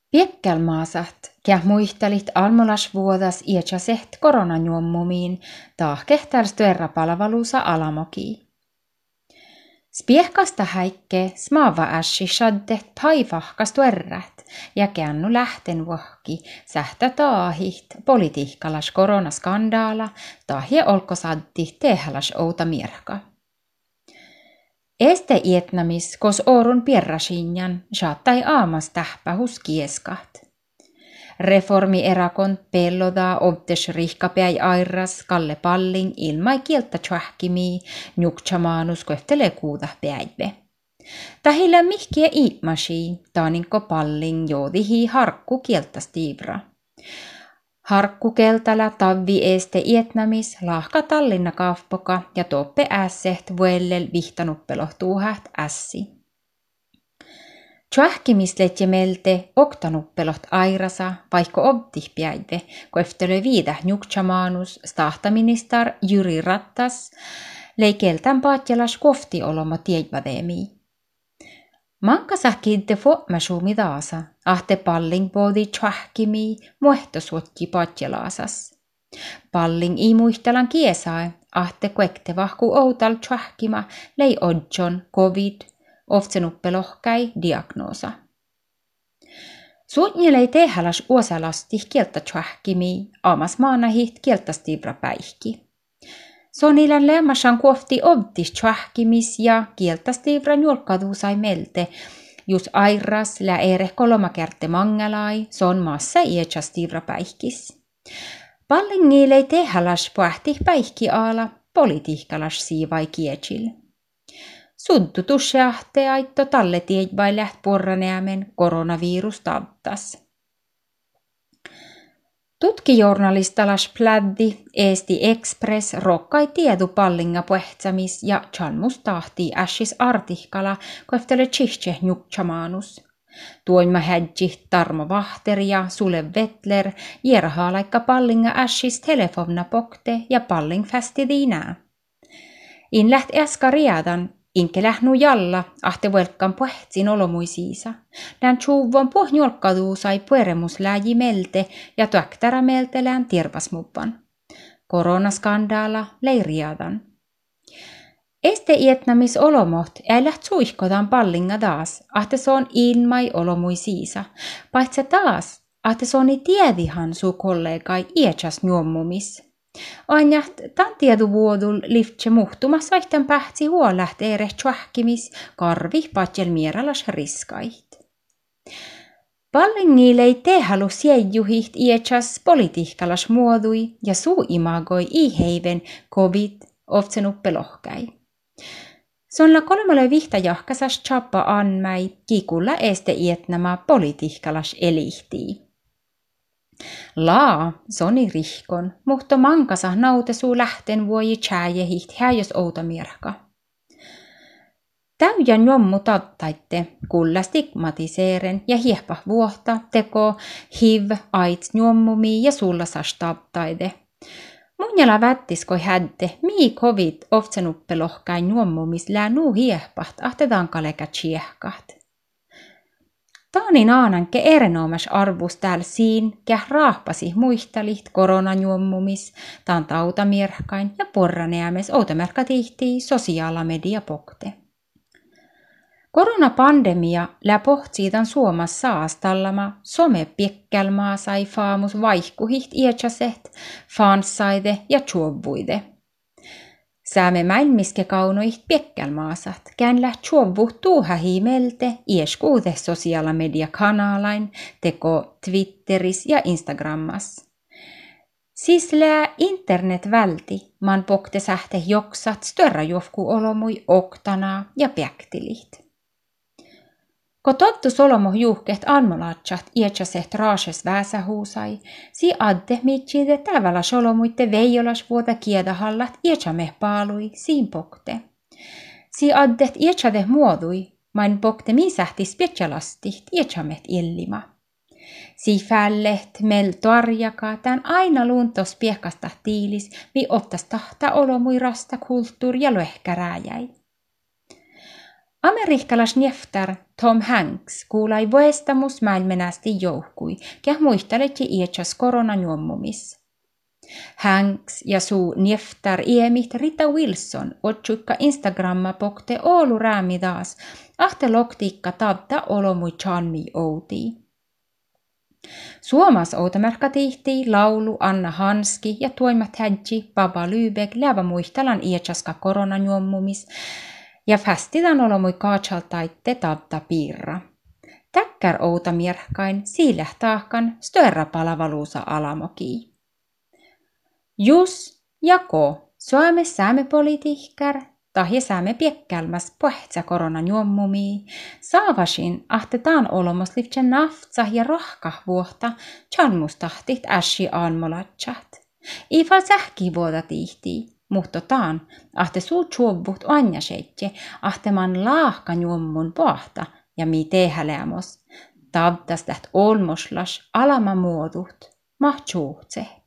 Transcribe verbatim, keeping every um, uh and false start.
Piekkelmaasat, kää muistelit almolasvuodas iätsäseht koronajuommumiin, taahkehtärs työräpalveluusa alamoki. Spiehkasta häikke smaava ässi shaddet paivahkas tuerrät ja käännu lähten vuokki sähtä taahit politiikkalas koronaskandaala tahje olko saddi tehälas outa mirka. Este ietnamis kos orun pierrasinjan saattai aamas tähpähus kieskat. Reformi erakon pellodaa obtes rihkapäi airas Kalle Palling ilmai kieltä tjahkimii njuktsamaanus kohtele kuuda päivä. Tahilla mihkiä iipmasi taaninko Palling joodihi harkku kieltä stiivra. Harkku keltala tavvi este ietnamis lahka Tallinna kaafpoka ja toppe ässeht vuellel vihtanuppelohtuuhät ässi. Tjahkimislet ja melte oktanuppelot airasa vaikka obtih päivä, koeftele viidah njuktsamaanus stahtaministar Jyri Rattas leikeltän paatjalas kofti oloma tiedvadeemii. Mankasah kidde fotmasumi daasa, ahte Palling boodi tjahkimii muehtosuotki paatjalaasas. Palling ei muistelan kiesae, ahte kuekte vahku outal tjahkima lei odjon covid oftsenuppelohkai diagnoosa. Suutnjelei tehälas uosalasti kieltä tjahkimii, aamas maanahit kieltä stivra päihki. Sonilän lämmäsän kuofti obtis tjahkimis ja kieltä stivra njulkkaduusai melte, jus airas lä ere kolomakärte mangelai, son maassa ietsä stivra päihkis. Pallingilei tehälas puhtih päihki aala, politiikkalas siivai kietsil. Suddu tusseahte aitto talle tiedvai läht porranäämen koronavirus tavtas. Tutkijournalistalas pläddi Eesti Express rokkai tiedu Pallinga puhtsamis ja chalmus tahti ässis artikkala koeftele tsihche njuktsamaanus. Tuoima hädjih Tarmo Vahter ja Sule Vettler jerhaalaikka Pallinga ässis telefonna pokte ja Palling fästi diinää. In läht äska riadan, inke lähnu jalla, ahte vuelkkan puhtsin olomuisiisa. Lään tjuuvon pohjolkkaduusai pueremus lääji melte ja tuäktärä melte lään tirvasmuppan. Koronaskandaala lei riadan. Este ietnamis olomot ei läht suihkodan Pallinga taas, ahte se on inmai olomuisiisa. Paitse taas, ahte se on tiedihan suu kollegai ietsas juommumis. Ainaht tämän tieduvuodul liftse muhtumas vaihtan pähtsi huoläht ere tjahkimis karvi patjel mieralas riskait. Pallingille ei tehalu siejuhiht ietsas politiikkalas muodui ja suu imagoi iheiven covid oftsenuppelohkai. Sonla kolmalle vihtajahkasas chappa anmäi kikulla este ietnama politiikkalas elihtii. Laa, soni rihkon, mutta mankasah nautesuu lähten vuoji tjääjehiht häjös outamierka. Täyjän jommu tattaitte, kulla stigmatiseeren ja hiehpah vuohta teko hiv, aids jommumi ja sullasas tattaide. Munjala vättiskoi hädde, mii covid oftsenuppelohkain jommumis lää nuu hiehpaht ahtetaan kaleka tsiehkaht. Taanin aananke erinomas arvus täällä siin, käh raahpasi muistalit koronajuommumis, taan tautamirkain ja porranäämes outamerkka tihtii sosiaalamedia pokte. Koronapandemia lää pohtsiitan Suomas saastallama somepiekkelmaa sai faamus vaihkuhiht ietsäseht, fanssaide ja tjuovvuide. Sääme mäilmiske kaunoiht piekkelmaasat, kään läht tjuovvuh tuuhahi melte ieskuude sosiaalamedia-kanalain teko Twitteris ja Instagrammas. Siis lää internet välti, man pokte sähte joksat störra jofku olomui oktanaa ja piäktiliht. Ko tottu solomo juhkeht anmolaatsaht ietsäseht raases väsähuusai, si adde mitside tävällä solomuitte veijolas vuota kiedahallat ietsämeh paalui siin pokte. Si addet ietsäde muodui, main pokte min sähti spetsalastit ietsämet illima. Si fälleht mel toarjaka tän aina luuntos piekasta tiilis, vi oftas tahta olomui rasta kulttuur ja lohkärääjäi. Amerikkalas njeftar Tom Hanks kuulai voestamus maailmenästi joukkui, keh muisteleti iätsäs koronajuommumis. Hanks ja suu njeftar iemit Rita Wilson otsukka Instagramma pokte Oulu räämi taas, ahte loktiikka tavta olomui chalmi outii. Suomas outamärka tihti laulu Anna Hanski ja tuimat hädji Baba Lübeck lävä muistelan iätsäska koronajuommumis ja fästitän olomui kaatsaltaitte tavta piirra. Täkkär outamierkain siilähtahkan stöörra palavaluusa alamokii. Jus ja ko Suome säämepolitiikkär tahje sääme piekkälmäs pohtsa koronajuommumii, saavasin ahtetaan olomoslivtse naftsa ja rohkah vuotta chalmustahtit ässi aanmolatsat. Ifal sähki vuoda tihtii, mutta taan ahte suu tjuovut anjaseitje ahteman laahkan juommun pohta ja mi tehäleamos. Tavtas täht olmoslas alama muodut, mahtsuuhtse.